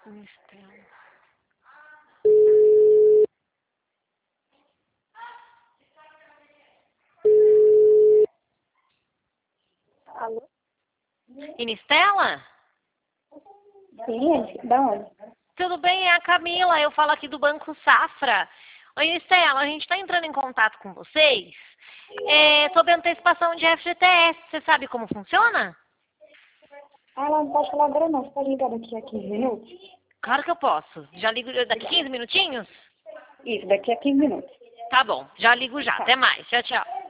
Inistela. Alô? Inistela? Sim, da onde? Tudo bem? É a Camila. Eu falo aqui do Banco Safra. Oi, Inistela, a gente está entrando em contato com vocês sobre antecipação de FGTS. Você sabe como funciona? Ah, ela não pode falar agora não. Você pode ligar daqui a 15 minutos? Claro que eu posso. Já ligo daqui 15 minutinhos? Isso, daqui a 15 minutos. Tá bom, já ligo já. Tá. Até mais. Tchau, tchau.